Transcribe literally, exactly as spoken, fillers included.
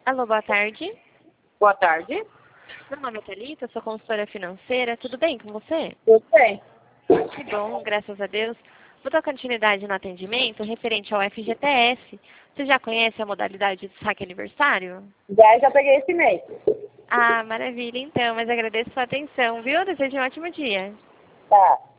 Alô, boa tarde. Boa tarde. Meu nome é Thalita, sou consultora financeira. Tudo bem com você? Tudo bem. Que bom, graças a Deus. Vou dar continuidade no atendimento referente ao F G T S. Você já conhece a modalidade de saque aniversário? Já, já peguei esse mês. Ah, maravilha, então. Mas agradeço a sua atenção, viu? Desejo um ótimo dia. Tá.